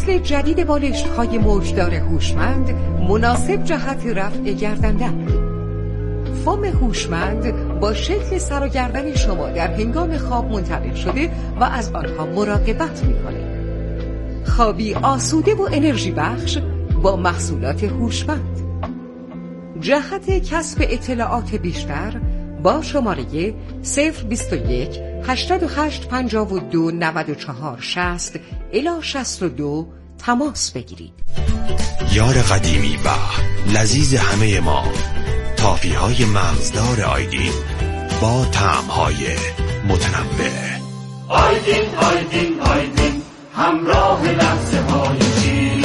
نسل جدید بالشت‌های موجدار هوشمند مناسب جهت رفع گردنده. فوم هوشمند با شکل سر و گردن شما در هنگام خواب منطبق شده و از آنها مراقبت می‌کند. خوابی آسوده و انرژی بخش با محصولات هوشمند. جهت کسب اطلاعات بیشتر با شماره 021 88 52 94 60 الی 62 تماس بگیرید. یار قدیمی و لذیذ همه ما، تافی های مغزدار آیدین با طعم های متنوع. آیدین آیدین آیدین، همراه لحظه های شیرین.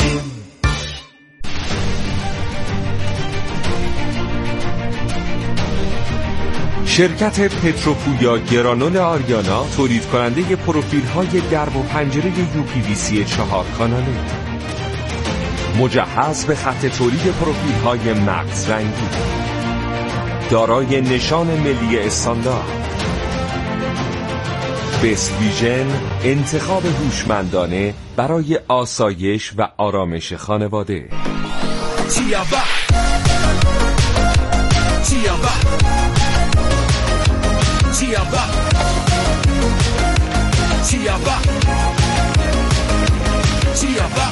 شرکت پتروپویا گرانول آریانا تولید کننده پروفیل های درب و پنجره UPVC 4 کاناله، مجهز به خط تولید پروفیل های مغز رنگی، دارای نشان ملی استاندارد. بست ویژن، انتخاب هوشمندانه برای آسایش و آرامش خانواده. چیابا چیابا چیابا چیابا چیابا،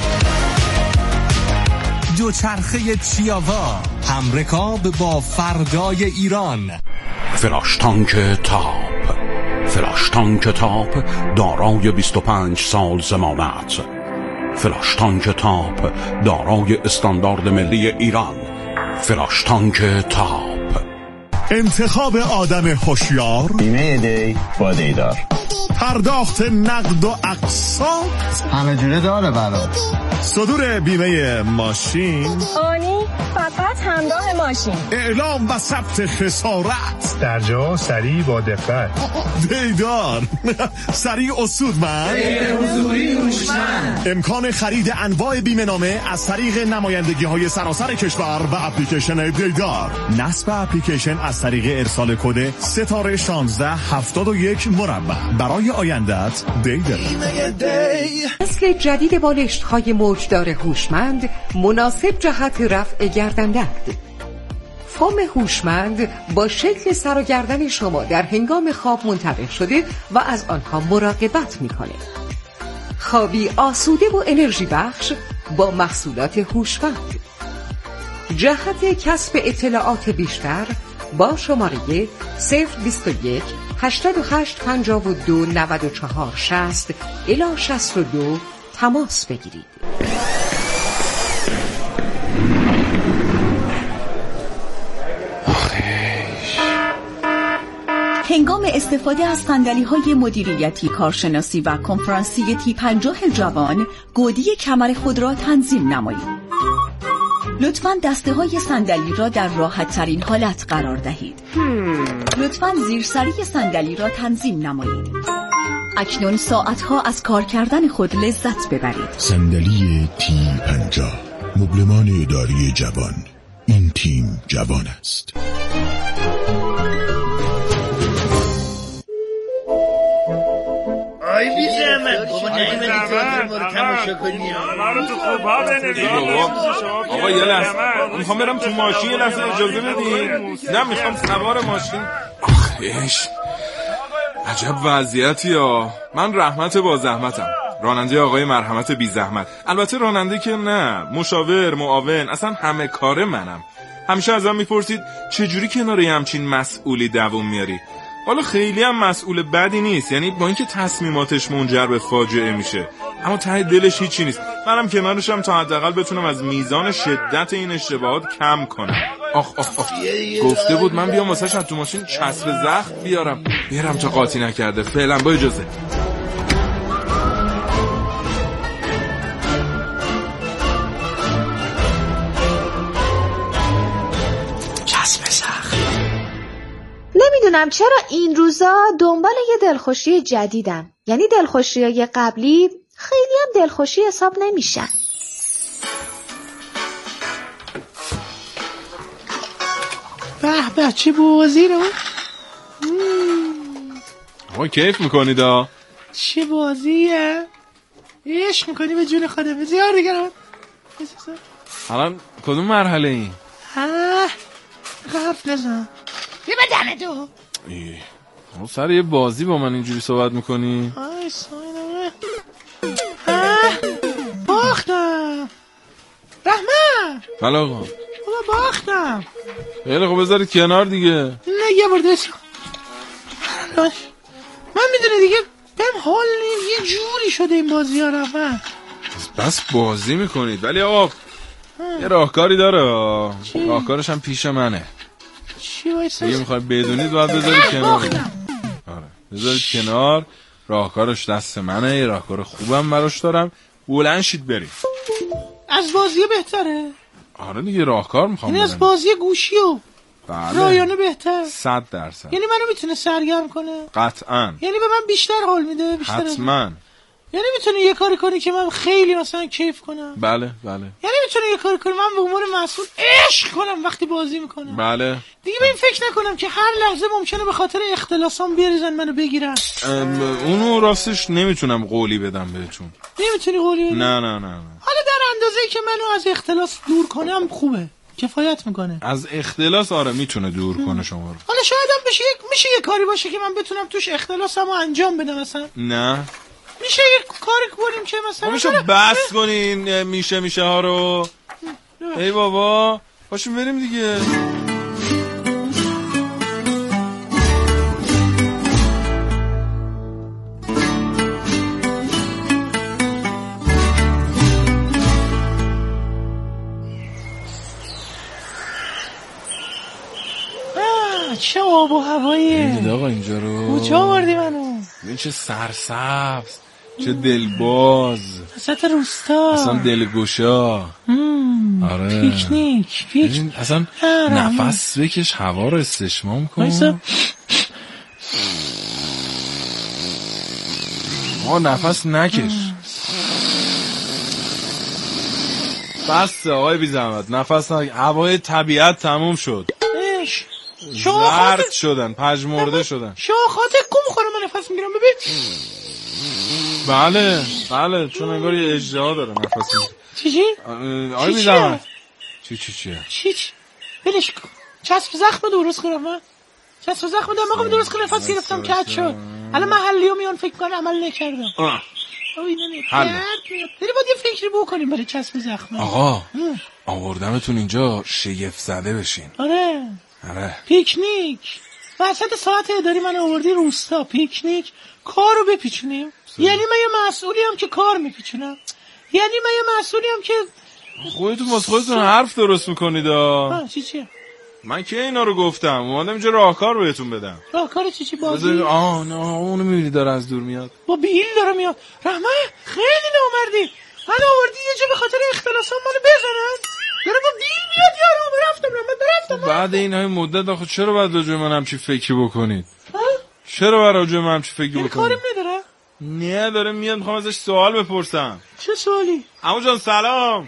دوچرخه چیاوا، همرکاب با فردای ایران. فلاش تانک تاپ، فلاش تانک تاپ دارای 25 سال ضمانت. فلاش تانک تاپ دارای استاندارد ملی ایران. فلاش تانک تاپ. انتخاب آدم هوشیار، بیمه دی با دیدار، پرداخت نقد و اقساط، همه جوره داره برات. صدور بیمه ماشین، آنی فقط همراه ماشین، اعلام و ثبت خسارت، در جا سریع با دقت. دیدار سریع اصولمند، حضوری هوشمند. امکان خرید انواع بیمه نامه از طریق نمایندگی های سراسر کشور و اپلیکیشن دیدار. نصب اپلیکیشن از طریق ارسال کد ستاره 1671 مربع. برای آیندت دیدار. نسل جدید بالشت‌های موجدار هوشمند مناسب جهت رفع گردنده. فوم هوشمند با شکل سر و گردن شما در هنگام خواب منطبق شده و از آنها مراقبت می‌کند. خوابی آسوده و انرژی بخش با محصولات هوشمند. جهت کسب اطلاعات بیشتر با شماره 021 88 52 94 60 الی 62 تماس بگیرید. هنگام استفاده از صندلی‌های مدیریتی، کارشناسی و کنفرانسی T50 جوان، گودی کمر خود را تنظیم نمایید. لطفاً دسته‌های صندلی را در راحت‌ترین حالت قرار دهید. لطفاً زیرسری صندلی را تنظیم نمایید. اکنون ساعتها از کار کردن خود لذت ببرید. صندلی T50، مبلمان اداری جوان. این تیم جوان است. آی بی زحمت بابا نمیدی تئاتر ما رو تماشا کنی. ما رو تو خوبا بنویس. آقا یه لحظه میخوام برم تو ماشین، یه لحظه اجازه بدین. نه میخوام سوار ماشین. آخیش عجب وضعیتی ها. من رحمت با زحمتم، راننده آقای مرحمت بی زحمت. البته راننده که نه، مشاور، معاون، اصلا همه کاره منم. همیشه ازم میپرسید چجوری کنار همچین مسئولی دووم میاری. حالا خیلی هم مسئول بدی نیست، یعنی با اینکه تصمیماتش منجر به فاجعه میشه، اما ته دلش هیچی نیست. منم کنارشم تا حداقل بتونم از میزان شدت این اشتباهات کم کنم. آخ گفته بود من بیام واسش از تو ماشین چسب زخم بیارم تا قاطی نکرده. فعلا با اجازه. نمیدونم چرا این روزا دنبال یه دلخوشی جدیدم. یعنی دلخوشی‌های قبلی خیلی هم دلخوشی حساب نمیشن. به چه بازی رو آقا کیف میکنید ها؟ چه بازیه؟ عشق میکنی به جون خودم. بسیار دیگرم. الان کدوم مرحله ای؟ حرف نزن. بیا بدنه تو. سر یه بازی با من اینجوری صحبت میکنی؟ آی ساینمه. باختم. رحمت. بله آقا. باختم. خیلی خب بذارید کنار دیگه. نه یه بار دست. من میدونه دیگه بهم حال یه جوری شده این بازی ها رفت. بس بازی میکنید ولی آقا یه راهکاری داره. راهکارش هم پیش منه. چی وایسا؟ دیگه میخوای بدونید باید بذارید کنار. آره بذارید کنار. راهکارش دست منه. یه راهکار خوبم براش دارم. بلند شید بریم. از بازی بهتره. آره دیگه راهکار میخوام. یعنی از بازی گوشی و بله. رایانه بهتر. 100%. یعنی منو میتونه سرگرم کنه. قطعا. یعنی به من بیشتر حال میده. بیشتر حتما. یعنی میتونه یه کاری کنی که من خیلی مثلا کیف کنم. بله. یعنی میتونه یه کاری کنی من به عنوان مسئول عشق کنم وقتی بازی میکنم. بله. دیگه به این فکر نکنم که هر لحظه ممکنه به خاطر اختلاسام بریزن منو بگیرن. اونو راستش نمیتونم قولی بدم بهتون. نمیتونی قولی بدی؟ نه. حالا در اندازه‌ای که منو از اختلاس دور کنم خوبه. کفایت میکنه. از اختلاس آره میتونه دور کنه شما رو. حالا شاید هم میشه یه کاری باشه که من بتونم توش اختلاسمو انجام بدم مثلا. نه. میشه یه کاری کنیم که مثلا میشه بس کنین میشه ها رو. ای بابا باشیم بریم دیگه. چه آب و هواییه. دیدید آقا اینجا رو. کجا آوردی منو؟ این چه سرسبز، چه دلباز، وسط روستا، اصلا دلگوشا. آره پیکنیک. اصلا نفس بکش هوا رو استشمام کن. نفس نکش. بس آقای بی زحمت نفس نکش. هوای طبیعت تموم شد. زرد شدن، پژمرده شدن. شاخات گم می‌خورم من نفس میگیرم ببین. بله چون انگار یه اجزا داره نفس. چی؟ آقای بی زحمت چی؟ بلش کن. چسب زخم درست کنم من. چسب زخم دماغم درست کنم نفس گرفتم کج شد. الان محلیو میان فکر کنم عمل نکردم. حل. بریم باید یه فکری بکنیم برای چسب زخم. آقا آوردمتون اینجا شگفت زده بشین. آره. پیکنیک. وسط ساعت اداری من آوردی روستا. پیکنیک. کارو بپیچونیم. یعنی من یه مسئولی هم که کار میپیچونم. یعنی من یه مسئولی هم که خودتون واسه خودتون حرف درست میکنید. چیه؟ من که اینا رو گفتم اومدم اینجا راهکار بهتون بدم. راهکار چی بازی؟ نه اونو میبینی داره از دور میاد. با بیل داره میاد. رحمت خیلی نامردی. من آوردی یه جا به خاطر اختلاسام منو بزنن. داره با بیل میاد یارو. برفتم. بعد این های مدت آخه چرا باید راجع من همچی فکری بکنید؟ چرا باید راجع من همچی فکری بکنید؟ کاریم نداره؟ نه داره میاد میخوام ازش سوال بپرسم. چه سوالی؟ عمو جان سلام.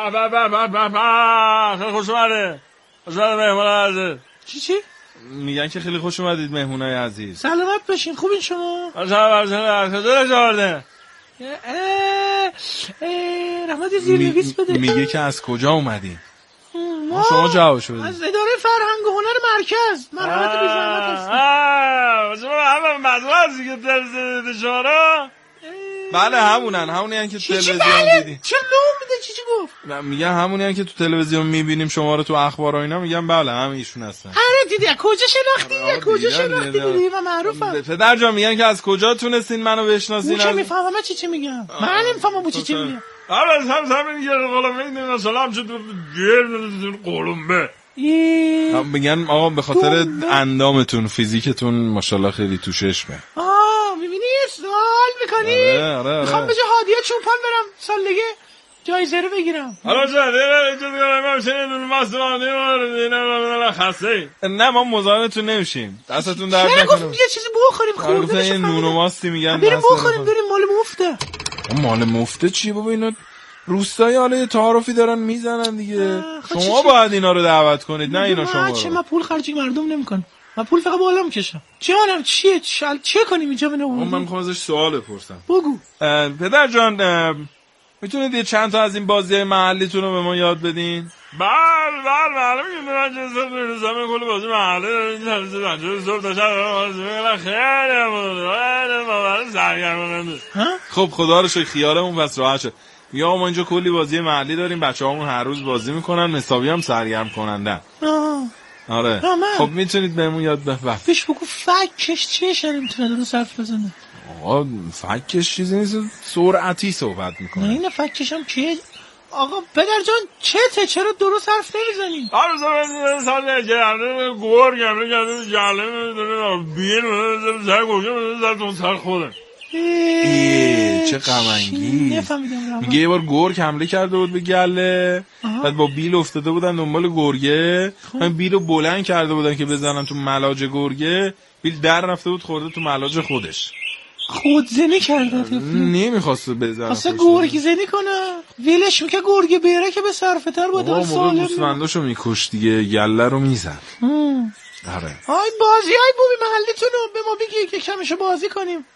خیلی خوش اومده. مهمون عزیز. چی؟ میگن که خیلی خوش اومدید مهمونای عزیز. سلامت باشین. خوبین شما؟ رحمت یه زیرنویس بده. میگه که از کجا اومدین؟ شما جواب شو بدید. از اداره فرهنگ و هنر مرکز. مرحمت بی زحمت هستم. شما همه مدرسه دیگه تلویزیون اشاره؟ بله همونی که تلویزیون دیدی. چه نوع میده چی گفت؟ میگن همونی که تو تلویزیون میبینیم شما رو تو اخبار و اینا. میگن بله همه ایشون هستن. آره دیدی کجا شناختی دیدی و معروفم. پدر جان میگن که از کجا تونستین منو بشناسین؟ چه میفهمم چی میگم؟ من نمیفهمم چی میگم. از همین یه قلمه میدونم سلام چطور قلمه میگن آقا به خاطر اندامتون فیزیکتون ماشاءالله خیلی تو چشمه. میبینی سوال میکنی؟ آره. میخوام به جا هادیه چوپان برم سال دیگه جایزه رو بگیرم. حالا نه ما مزاحمتون نمیشیم. دستتون درد نکنه. گفتم یه چیزی بخوریم خورده بشه. نون و ماستی میگن بریم بخوریم بریم مال مفته. مال مفته چیه بابا؟ اینا روستایی حالا یه تعارفی دارن میزنن دیگه. شما باید اینا رو دعوت کنید نه اینا شما رو. من پول خرجی مردم نمیکنم. من پول فقط بالا میکشم. جانم چیه؟ چه کنیم اینجا منو؟ من میخوام ازش سوال بپرسم. بگو. پدر جان میتونید یه چند تا از این بازی‌های محلیتون رو به ما یاد بدین؟ بله معلومه که من جنسات میرسم کل بازی محلی داریم صبح تا شب بازی میکنم خیلی سرگرم. خب خدا رو شکر خیالمون بس راحت شد. یا ما اینجا کلی بازی محلی داریم، بچه‌هامون هر روز بازی میکنن، حسابی هم سرگرم کنندن. آره خب میتونید بهمون یاد بفرمایید. پیش بگو فکش چیه شری میتونه درست حرف بزنه؟ آقا فکش چیزی نیست، سرعتی صحبت میکنه. نه این فکش هم چیه؟ آقا پدر جان چته؟ چرا درست حرف نمیزنی؟ آره سال جلم گور گمله جلم بیر سر گوشه سر خودم. چه غم انگیز. میگه یه بار گرگ حمله کرده بود به گله، بعد با بیل افتاده بودن دنبال گرگه، من بیلو بلند کرده بودن که بزنن تو ملاج گرگه، بیل در رفته بود خورده تو ملاج خودش. خودزنی کرده. نمیخواست بزنه. اصلا گرگی زنی کنه. ویلش میگه گرگه بره که به صرفه تر بود. سالم گوسفنداشو میکش دیگه، گله رو میزن. آره. آی بازیای بومی محلیتون رو به ما بگی که کمشو بازی کنیم.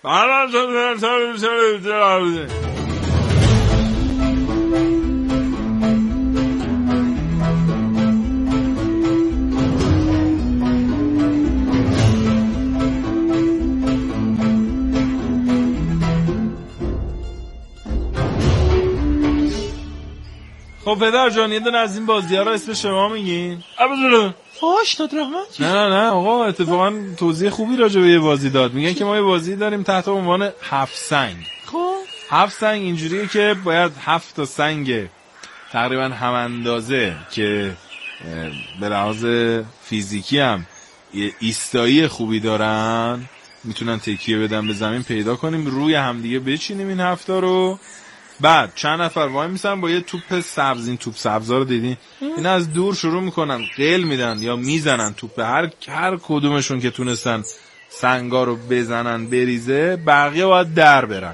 خب پدر جان یه دونه از این بازی‌ها رو اسم شما میگین؟ ابزره فاش داد رحمت. نه آقا اتفاقا توضیح خوبی راجع به یه بازی داد. میگن که ما یه بازی داریم تحت عنوان 7 سنگ. خب 7 سنگ اینجوریه که باید 7 تا سنگ تقریبا هم اندازه که به لحاظ فیزیکی هم ایستایی خوبی دارن، میتونن تکیه بدن به زمین، پیدا کنیم روی همدیگه بچینیم این 7 تا رو. بعد چند نفر وای میسن با یه توپ سبز، این توپ سبزا رو دیدین، اینا از دور شروع میکنن قل میدن یا میزنن توپ هر کدومشون که تونستن سنگا رو بزنن بریزه، بقیه باید در برن.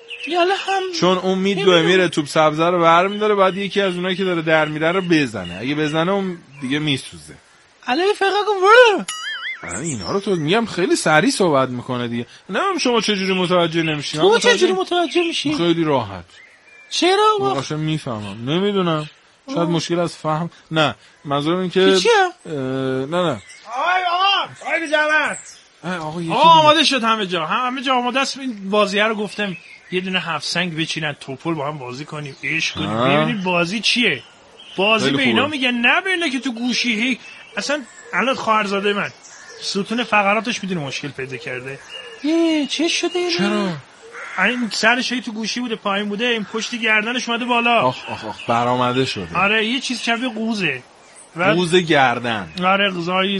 چون اون میدوه میره توپ سبزه رو برمیداره، بعد یکی از اونایی که داره در میره رو بزنه، اگه بزنه اون دیگه میسوزه. علی فقط گفت اینا رو تو میگم خیلی سریع صحبت میکنه دیگه. نمیدونم شما چجوری متوجه نمیشین. تو چجوری متوجه میشی؟ خیلی راحت. چرا؟ واقعا میفهمم. نمیدونم شاید مشکل از فهم. نه منظورم این که چیه؟ نه آقای بجمعت آقا آماده شد همه جا آماده است. این بازیه رو گفتم یه دونه 7 سنگ بچینن توپل با هم بازی کنیم، عشق کنیم، ببینید بازی چیه. بازی به اینا میگن، نه به اینا که تو گوشی اصلا. الان خواهرزاده من ستون فقراتش میدونه مشکل پیدا کرده. چه شده؟ چرا؟ این سرش تو گوشی بوده، پایین بوده، این پشت گردنش اومده بالا. آخ برآمده شده. آره یه چیز شبیه قوزه. قوز گردن. آره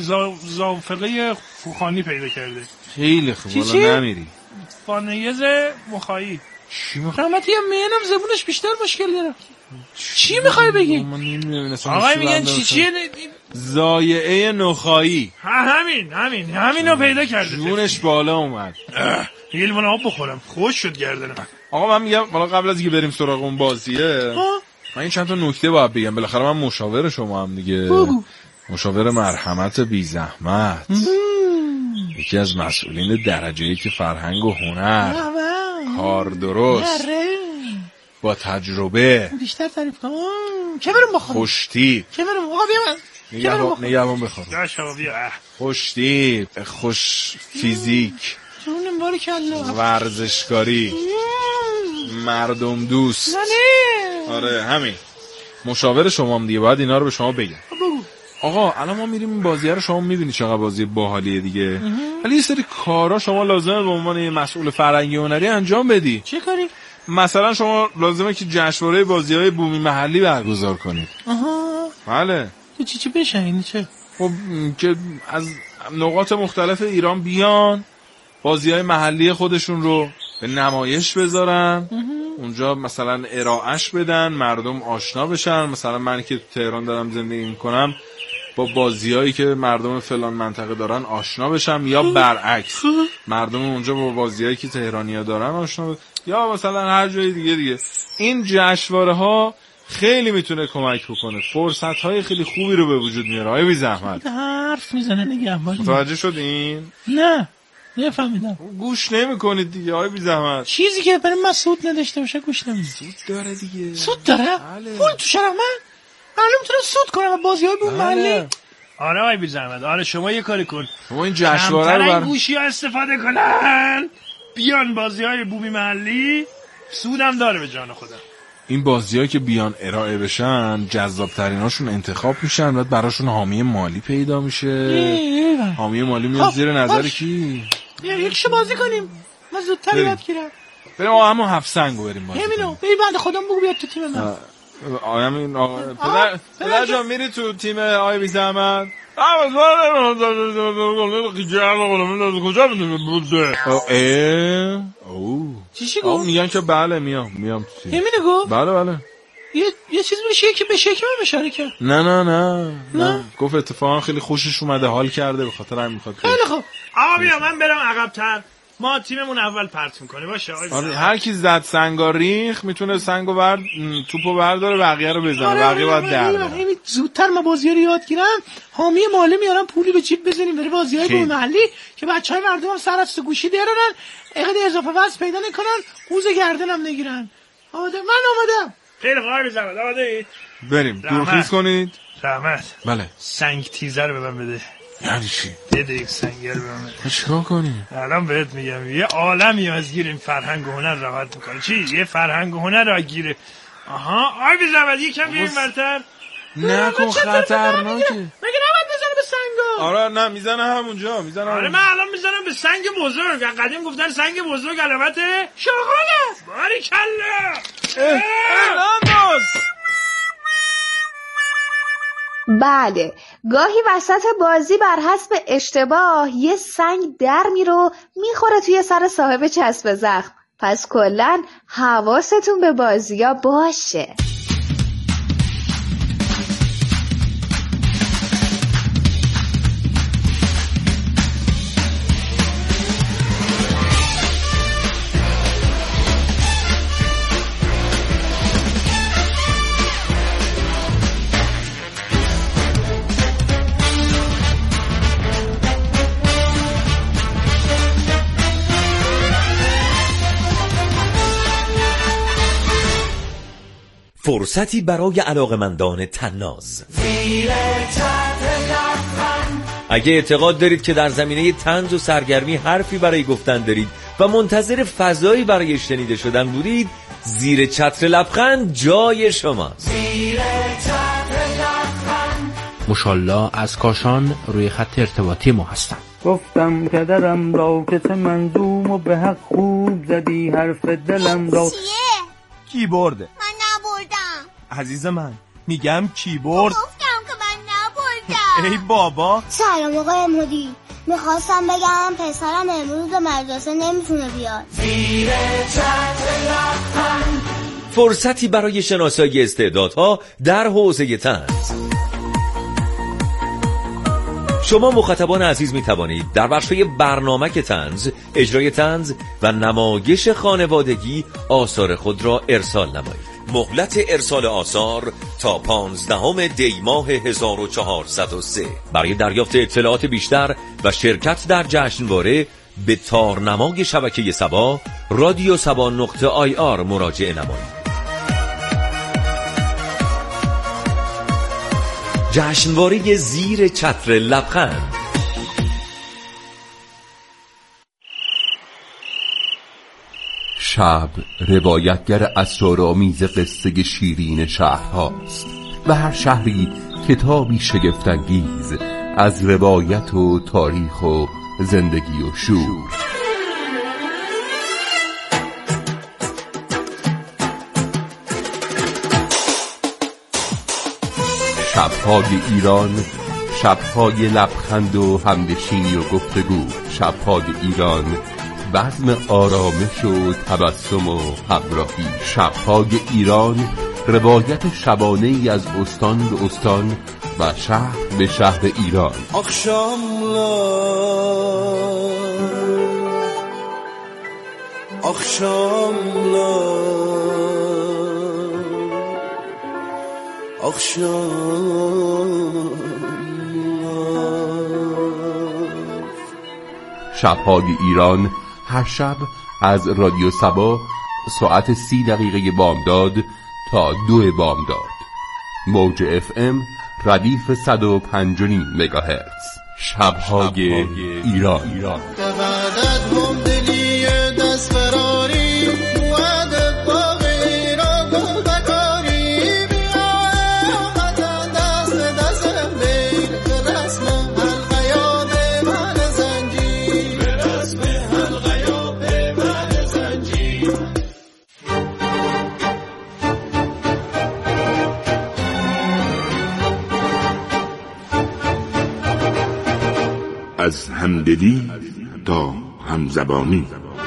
زافقه فوخانی پیدا کرده. خیلی خوب. حالا نمیری فانیز مخایی. چی میخوای؟ رحمتی هم مینم زبونش بیشتر مشکل داره. چی میخوای بگی؟ آقای میگن چیه؟ زایعه نخایی. همینو پیدا کرده. جونش بالا اومد. یه لیوان آب بخورم، خوش شد گردنم. آقا من میگم حالا قبل از اینکه بریم سراغ اون بازیه، من این چند تا نکته باید بگم. بالاخره من مشاور شما هم دیگه. مشاور مرحمت بی زحمت، یکی از مسئولین درجه 1 فرهنگ و هنر، کار درست، با تجربه، بیشتر تعریف کن. چه برم بخورم؟ خوشتیپ. چه برم؟ آقا بیا نگهبان بخورم. خوشتیپ، خوش فیزیک، جونم باریکالله، ورزشکاری، مردم دوست. آره همین. مشاور شما هم دیگه باید اینا رو به شما بگم. آقا الان ما میریم این بازیه رو، شما میبینی چقدر بازی باحالیه دیگه، ولی یه سری کارا شما لازمه به عنوان یه مسئول فرهنگی و هنری انجام بدی. چه کاری؟ مثلا شما لازمه که جشنواره بازی‌های بومی محلی برگزار کنید. بله. چی بشه این چه؟ خب که از نقاط مختلف ایران بیان بازی‌های محلی خودشون رو به نمایش بذارن، اونجا مثلا ارائهش بدن، مردم آشنا بشن. مثلا من که تو تهران دارم زندگی میکنم با بازیایی که مردم فلان منطقه دارن آشنا بشم، یا برعکس مردم اونجا با بازیایی که تهرانی‌ها دارن آشنا یا مثلا هر جای دیگه. این جشنواره ها خیلی میتونه کمک بکنه، فرصت‌های خیلی خوبی رو به وجود میاره. آقای بی زحمت حرف میزنه نگهبان. متوجه شدین؟ نه نفهمیدم. گوش نمی‌کنید دیگه آقای بی زحمت. چیزی که برای من سود نداشته باشه گوش نمیدم. سود داره دیگه. سود داره؟ بله. پول تو شرف من میتونم سود کنم بازی‌های بوم محلی. آره آقای بی زحمت، آره شما یه کاری کن، شما این جشنواره رو این گوشی‌ها استفاده کنن، بیان بازی‌های بومی محلی، سودم داره به جان خودم. این بازی‌هایی که بیان ارائه بشن جذاب‌تریناشون انتخاب میشن، بعد براشون حامی مالی پیدا میشه. حامی مالی میاد زیر نظر کی؟ یکشو بازی کنیم. من زودتر یاد گیرم. بریم آقا همون 7 سنگو بریم بازی کنیم. همینو ببین بنده خودم بگو بیاد تو تیم من. همین آقا پدر جان میری تو تیم آقای بی زحمت؟ کجا میدونی؟ چیشی گفت؟ میگن که بله میام تو تیم. همینه گفت؟ بله یه چیز میشه که به شکل من بشاره که نه گفت اتفاقا خیلی خوشش اومده، حال کرده، به خاطر همین میخواد. خیلی خوب آقا بیا من برم عقب‌تر، ما تیممون اول پرت میکنه باشه. آره هر کی زد سنگا ریخ میتونه سنگو توپو برداره بقیه رو بزنه. بقیه باید در زودتر ما بازی‌ها رو یاد گیرم، حامی مالی میارم پولی به جیب بزنیم برای بازی‌های بوم محلی که بچهای مردم سر از گوشی درارن، اگه اضافه وزن پیدا نکنن قوز گردنم نگیرن. من آمادم. خیلی خوب می‌ذارم. آماده بریم دورخیز کنید. رحمت بله سنگ تیزر به من بده. یعنی چی؟ بده یک سنگر به من. چیکار کنی؟ الان بهت میگم یه عالمی از گیر این فرهنگ و هنر راحت میکنه. چی؟ یه فرهنگ و هنر را گیره. آها آی بی زحمت یکم بیاین برتر. نکن خطرناکه. مگه نباید بزنه به سنگا؟ آره نه میزنه همونجا میزنه. آره من الان میزنم به سنگ بزرگ. قدیم گفتن سنگ بزرگ علامت شغاله. باریکلا. انداز. بله گاهی وسط بازی بر حسب اشتباه یه سنگ در میخوره توی سر صاحب چسب زخم، پس کلن حواستون به بازی‌ها باشه. فرصتی برای علاقمندان طناز. اگه اعتقاد دارید که در زمینه طنز و سرگرمی حرفی برای گفتن دارید و منتظر فضایی برای شنیده شدن بودید، زیر چتر لبخند جای شماست. مشالله از کاشان روی خط ارتباطی ما هستم. گفتم که درم را که چه منظوم و به حق خوب زدی حرف دلم را. کیبورده. من نبردم عزیز من میگم کیبورد. گفتم که من نبردم. ای بابا. سلام آقای مدیر، میخواستم بگم پسرم امروز به مدرسه نمیتونه بیاد. زیر چتر لبخند. فرصتی برای شناسایی استعدادها در حوزه طنز. شما مخاطبان عزیز می توانید در بخش‌های برنامه طنز، اجرای طنز و نمایش خانوادگی آثار خود را ارسال نمایید. مهلت ارسال آثار تا 15 دی ماه 1403. برای دریافت اطلاعات بیشتر و شرکت در جشنواره به تارنمای شبکه سبا رادیو سبا.ir مراجعه نمایید. جشنواره زیر چتر لبخند. شب روایتگر اسرارآمیز قصه شیرین شهرهاست و هر شهری کتابی شگفت‌انگیز از روایت و تاریخ و زندگی و شور. شب‌های ایران، شب‌های لبخند و همنشینی و گفتگو. شب‌های ایران، بزم آرامش و تبسم و همراهی. شب‌های ایران، روایت شبانه‌ای از استان به استان و شهر به شهر ایران. شب‌های ایران هر شب از رادیو صبا ساعت 30 دقیقه بامداد تا 2 بامداد. موج FM ردیف 105.5 مگاهرتز. شب‌های ایران. از همدلی تا همزبانی.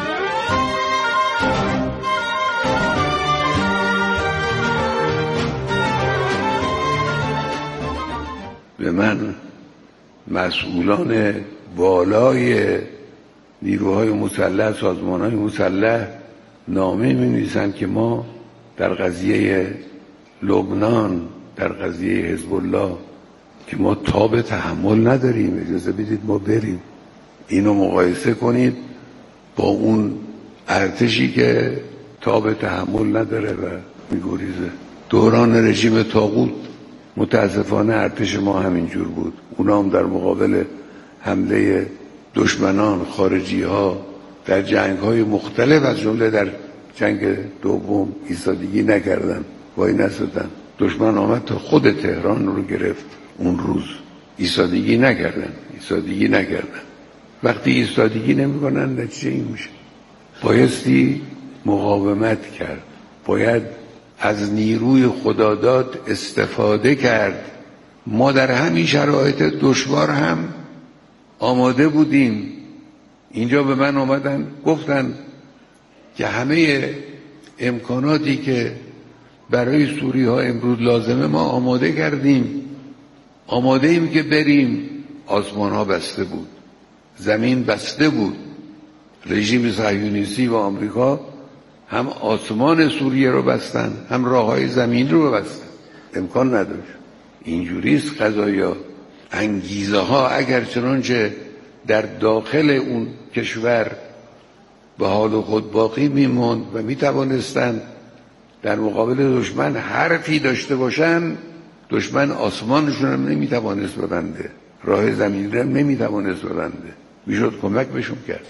به من مسئولان بالای نیروهای مسلح، سازمانهای مسلح نامه می‌نویسند که ما در قضیه لبنان، در قضیه حزب الله که ما تاب تحمل نداریم، اجازه بدید ما بریم. اینو مقایسه کنید با اون ارتشی که تاب تحمل نداره و میگریزه. دوران رژیم طاغوت متاسفانه ارتش ما همینجور بود. اونا هم در مقابل حمله دشمنان خارجی ها در جنگ های مختلف از جمله در جنگ دوم ایستادگی نکردن، وای نستدن. دشمن آمد تا خود تهران رو گرفت. اون روز ایستادگی نکردن. وقتی ایستادگی نمی‌کنن نتیجه این میشه. بایستی مقاومت کرد، باید از نیروی خداداد استفاده کرد. ما در همین شرایط دشوار هم آماده بودیم. اینجا به من آمدن گفتن که همه امکاناتی که برای سوری ها امروز لازمه ما آماده کردیم، آماده ایم که بریم. آسمان ها بسته بود، زمین بسته بود. رژیم صهیونیستی و آمریکا هم آسمان سوریه رو بستن، هم راه های زمین رو بستن. امکان نداشت. اینجوریست قضایا. انگیزه ها اگر چنانچه در داخل اون کشور به حال خود باقی میموند و میتوانستند در مقابل دشمن حرفی داشته باشن، دشمن آسمانشون هم نمیتوانست ببنده، راه زمین هم نمیتوانست ببنده. میشد کمک بهشون کرد.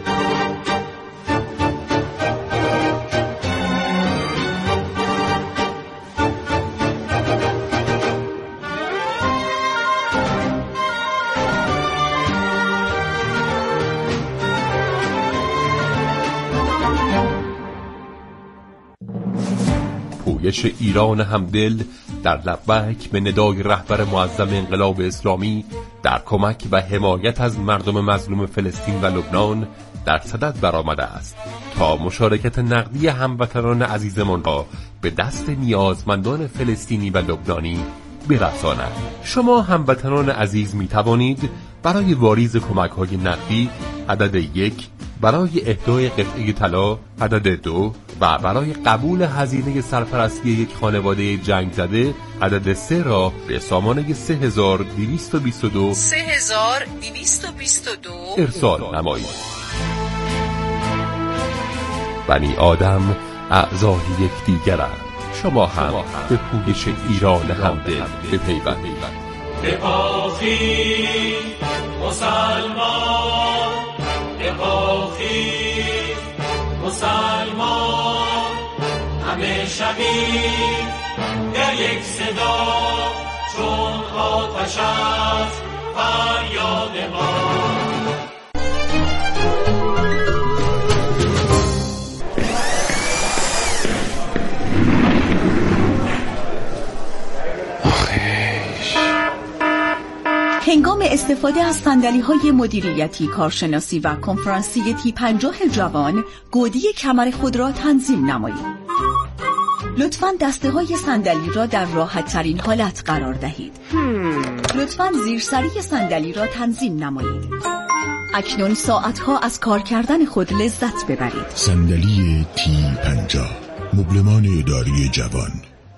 پویش ایران همدل در لبک به ندای رهبر معظم انقلاب اسلامی در کمک و حمایت از مردم مظلوم فلسطین و لبنان در صدد برآمده است تا مشارکت نقدی هموطنان عزیزمان را به دست نیازمندان فلسطینی و لبنانی برساند. شما هموطنان عزیز می توانید برای واریز کمک‌های نقدی عدد 1، برای اهدای قطعه طلا عدد 2 و برای قبول هزینه سرپرستی یک خانواده جنگ زده عدد 3 را به سامانه 3222 ارسال نمایید. بنی آدم اعضای یکدیگرند. شما هم به پویش ایران همدل بپیوندید. بپاخی مسلمان، بپاخی مسلمان، همه شبیه در یک صدا چون آتش است فریاد ما. هنگام استفاده از صندلی‌های مدیریتی، کارشناسی و کنفرانسی تی 50 جوان، گودی کمر خود را تنظیم نمایید. لطفاً دسته‌های صندلی را در راحت‌ترین حالت قرار دهید. لطفاً زیرسری صندلی را تنظیم نمایید. اکنون ساعت‌ها از کار کردن خود لذت ببرید. صندلی تی 50 مبلمان اداری جوان.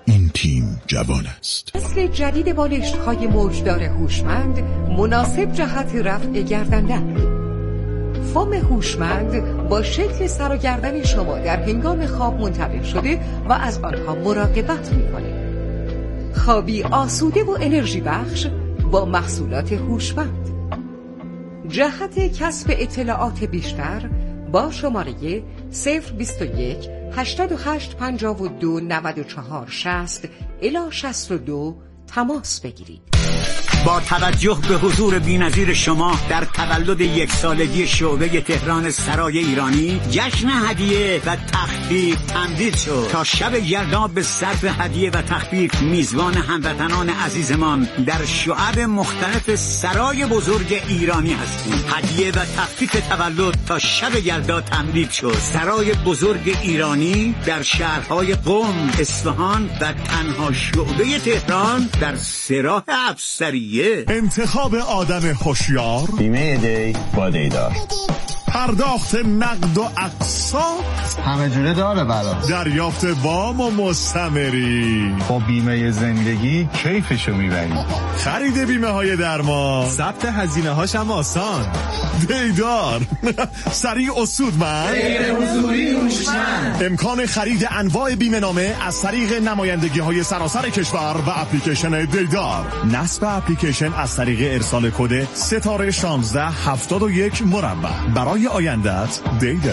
این تیم جوان است. نسل جدید بالشت‌های موجدار هوشمند مناسب جهت رفع گردن‌درد. فوم هوشمند با شکل سر و گردن شما در هنگام خواب منطبق شده و از آنها مراقبت می‌کنه. خوابی آسوده و انرژی بخش با محصولات هوشمند. جهت کسب اطلاعات بیشتر با شماره 021 88 52 94 60 الی 62 تماس بگیرید. با توجه به حضور بی‌نظیر شما در تولد 1 سالگی شعبه تهران سرای ایرانی، جشن هدیه و تخفیف تمدید شد. تا شب یلدا به صرف هدیه و تخفیف میزبان هموطنان عزیزمان در شعب مختلف سرای بزرگ ایرانی هستیم. هدیه و تخفیف تولد تا شب یلدا تمدید شد. سرای بزرگ ایرانی در شهرهای قم، اصفهان و تنها شعبه تهران در سراح افسری. انتخاب آدم هوشیار، بیمه دی با دیدار، پرداخت نقد و اقساط همه جوره داره برا، دریافت وام و مستمری. با بیمه زندگی کیفشو میبری. خرید بیمه های درمان، ثبت هزینه هاش هم آسان. دیدار سریع و سودمند، غیر حضوری هوشمند. امکان خرید انواع بیمه نامه از طریق نمایندگی های سراسر کشور و اپلیکیشن دیدار. نصب اپلیکیشن از طریق ارسال کد ستاره 1671 مربع. برای آیندت دیدار.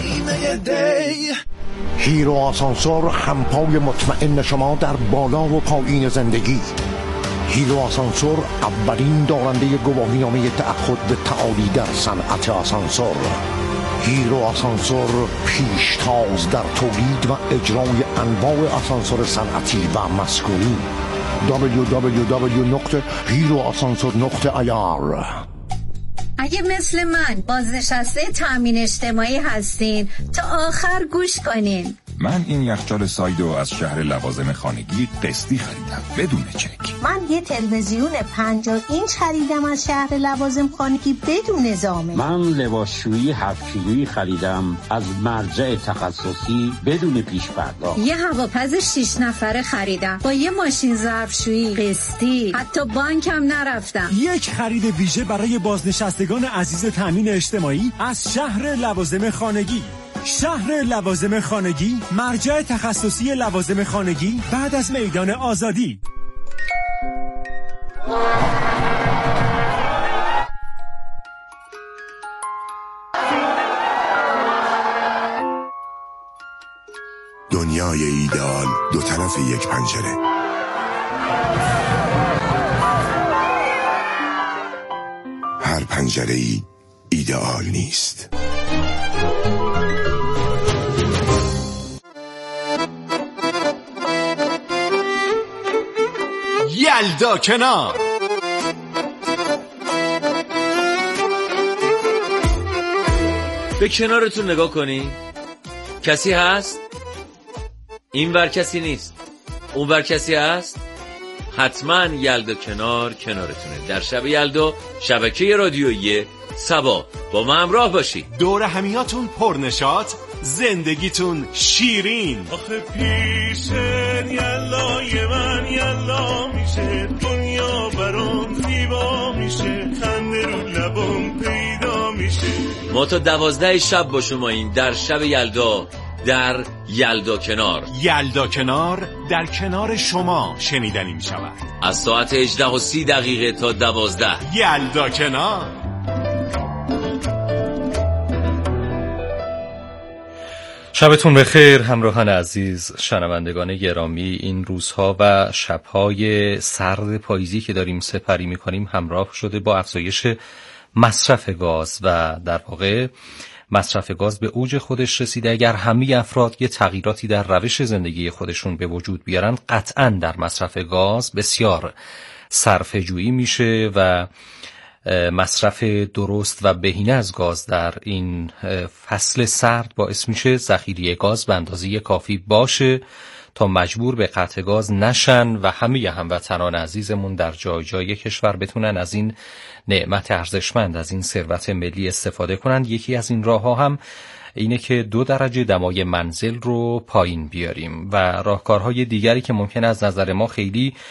هیرو آسانسور، همپای مطمئن شما در بالا و پایین زندگی. هیرو آسانسور اولین دارنده گواهینامه تعهد به تعالی در صنعت آسانسور. هیرو آسانسور پیشتاز در تولید و اجرای انواع آسانسور صنعتی و مسکونی. www.heroasansor.ir. اگه مثل من بازنشسته تأمین اجتماعی هستین تا آخر گوش کنین. من این یخچال سایدو از شهر لوازم خانگی قسطی خریدم بدون چک. من یه تلویزیون 50 اینچ خریدم از شهر لوازم خانگی بدون نظامه. من لباسشویی 7 کیلویی خریدم از مرجع تخصصی بدون پیش پرداخت. یه هواپز 6 نفره خریدم با یه ماشین ظرفشویی قسطی، حتی بانکم نرفتم. یک خرید ویژه برای بازنشستگان عزیز تأمین اجتماعی از شهر لوازم خانگی. شهر لوازم خانگی، مرجع تخصصی لوازم خانگی بعد از میدان آزادی. دنیای ایدئال دو طرف یک پنجره. هر پنجره‌ای ایدئال نیست. یلدا کنار. به کنارتون نگاه کنی. کسی هست؟ این ور کسی نیست. اون ور کسی هست؟ حتما یلدا کنار کنارتونه. در شب یلدا شبکه رادیویی سبا با ما همراه باشید. دور همیاتون پرنشاط، زندگیتون شیرین. آخه پیش یلای من یلا میشه، دنیا برام زیبا میشه، خنده رو لبام پیدا میشه. ما تا 12 شب با شما این در شب یلدا در یلدا کنار. یلدا کنار در کنار شما شنیدنی می شود از ساعت 18:30 تا 12. یلدا کنار. شبتون بخیر همراهان عزیز، شنوندگان گرامی. این روزها و شبهای سرد پاییزی که داریم سپری می‌کنیم همراه شده با افزایش مصرف گاز و در واقع مصرف گاز به اوج خودش رسیده. اگر همه افراد یه تغییراتی در روش زندگی خودشون به وجود بیارن، قطعاً در مصرف گاز بسیار صرفه جویی میشه و مصرف درست و بهینه از گاز در این فصل سرد باعث میشه ذخیره گاز به اندازه کافی باشه تا مجبور به قطع گاز نشن و همه هموطنان عزیزمون در جای جای کشور بتونن از این نعمت ارزشمند، از این ثروت ملی استفاده کنن. یکی از این راه‌ها هم اینه که 2 درجه دمای منزل رو پایین بیاریم و راهکارهای دیگری که ممکن از نظر ما خیلی